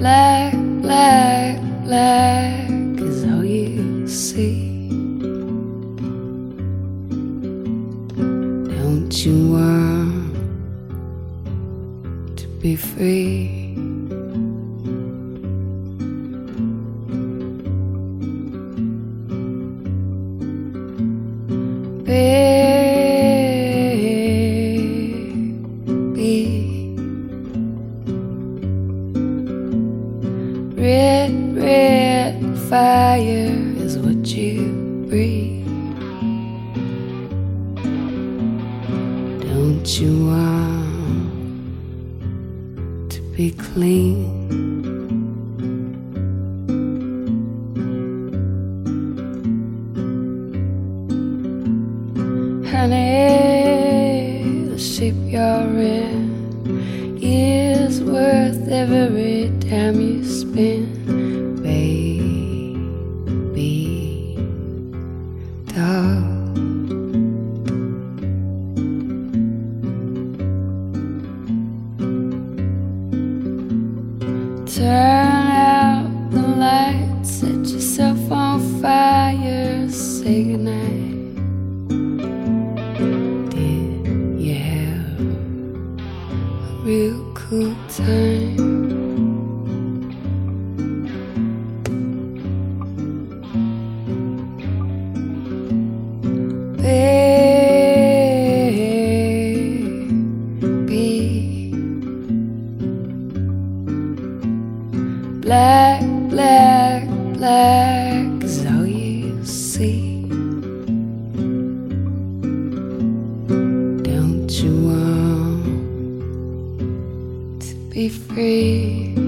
Black, black, black is all you see. Don't you want to be free? Red, red fire is what you breathe. Don't you want to be clean? Honey, the shape you're in is worth every time you spend, baby doll. Turn out the lights, set yourself on fire, say goodnight. Did you have a real cool time? Black, black, black is all you see. Don't you want to be free?